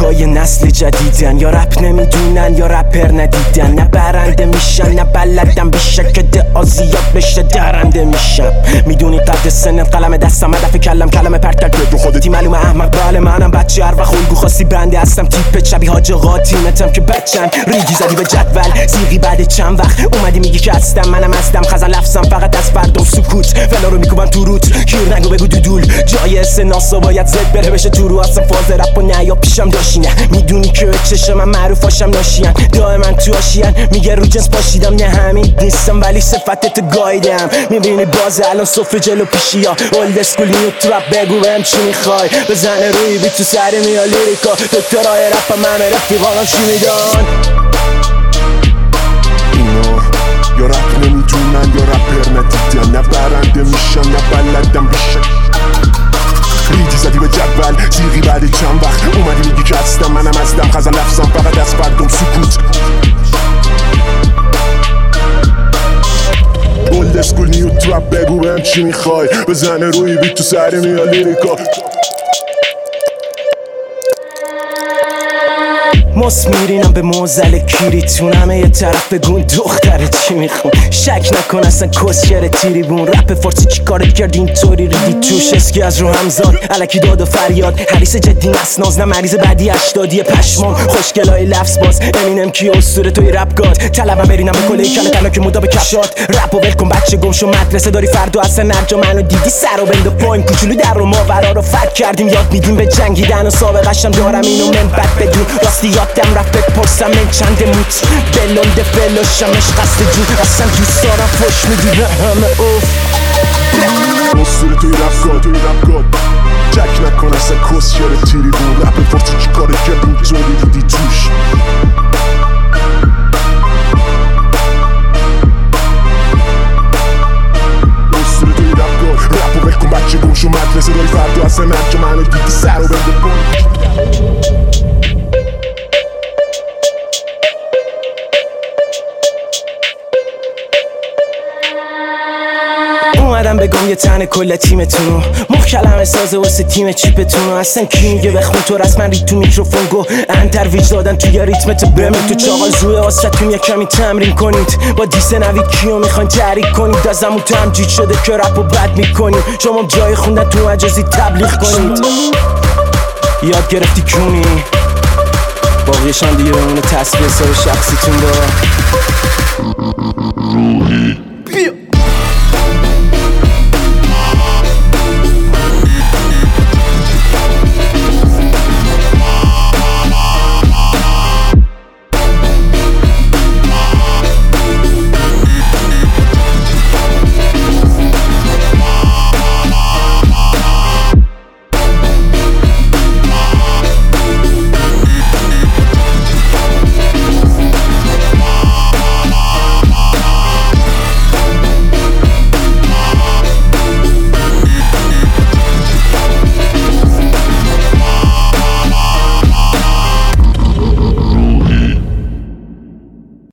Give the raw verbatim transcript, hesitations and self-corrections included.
صدای نسل جدیدن، یا رپ نمیدونن یا رپر ندیدن، نه برنده میشن نه بلدن بیشه که دعا زیاد بشه درنده میشم. میدونی قد سن قلم دستم هدف کلم کلمه پرتر تو خودتی معلومه احمق بله منم بچه هر وقت الگو خواستی برنده هستم تیپ شبیه حاج آقا تیمتم که بچن ریگی زدی به جدول زیغی بعد چند وقت اومدی میگی که هستم منم هستم خزن لفظم فقط از فردم سکوت ولا رو میکوبم تو روت گیر نگو بگو دودول جای سناسا باید زد بره بشه تو رو اصلا فاز رپ و نیا پیشم داشتی نه میدونی که چشم من معروف هاشم ناشیان دائما تو آشیان میگه رو جنس پاشیدم نه همین نیستم ولی صفتت گایدم میبینی باز الان صفر جلو پیشی ها اولد اسکولی و ترپ بگو بهم چی میخوای بزنه روی بی تو سر میا لیریکا دکترای رپ همه رفیقانم چی میدان اینا یا رپ نمیدونن یا رپر ندیدن نه برنده میشن نه بلدن بیشن ریدی زدی به جدول زیغی بعد چند وقت اومدی میگی که هستم منم هستم خزن لفظم فقط از فردم سکوت اولد اسکول نیو ترپ بگو بهم چی میخوای بزنه روی بیت تو سر میا لیریکا ماس میرینم به موزل کیریتون همه یه طرف بگون دختره چی میخون شک نکن اصلا کسکر تیریبون رپ فارسی چی کارت کرد اینطوری ریدی توش اسکی از رو همزاد علکی داد و فریاد حریص جدی نسناز نه مریض بعدی اشتادی پشمان خوشگلای لفظ باز امینم کی اسطوره توی رپ گاد طلبم برینم به کله کله کلا که مودا به کشات رپ و ول کن بچه گم شو مدرسه داری فردا اصلا نرجا منو دیدی سر و بند پایم کوچولو در رو ماورا رو فک کردیم یاد میدیم به جنگیدن و سابقه‌شم دارم اینو من بد بدون راستی یادم رفت بپرسم من چند موت بلنده فلاشمش قصد جون اصلا دوست دارم فش میدی به همه اوف اسطوره توی رپ گاد توی رپ گاد چک نکن اصلا کسکر تیریبون رپ فارسی چی کارت کرد اینطوری ریدی توش اسطوره توی رپ گاد رپ و ول کن بچه گم شو مدرسه داری فردا اصلا نرجا منو دیدی سر و بنده پایم اومدم بگم یه تن کل تیمتونو محکلمه سازه واسه تیم چیپتونو اصلا کی میگه بخون تو رسما رید تو میکروفون گو انتر ویج دادن توی ریتمت بمین تو چاقال زوی آستون یه کمی تمرین کنید با دیس نوید کیو میخواین تحریک کنید از همون تمجید شده که رپ و بد میکنید شما جای خوندن تو مجازی تبلیغ کنید یاد گرفتی کونی باقیشم دیگه بمونه تصویر سر شخصیتون با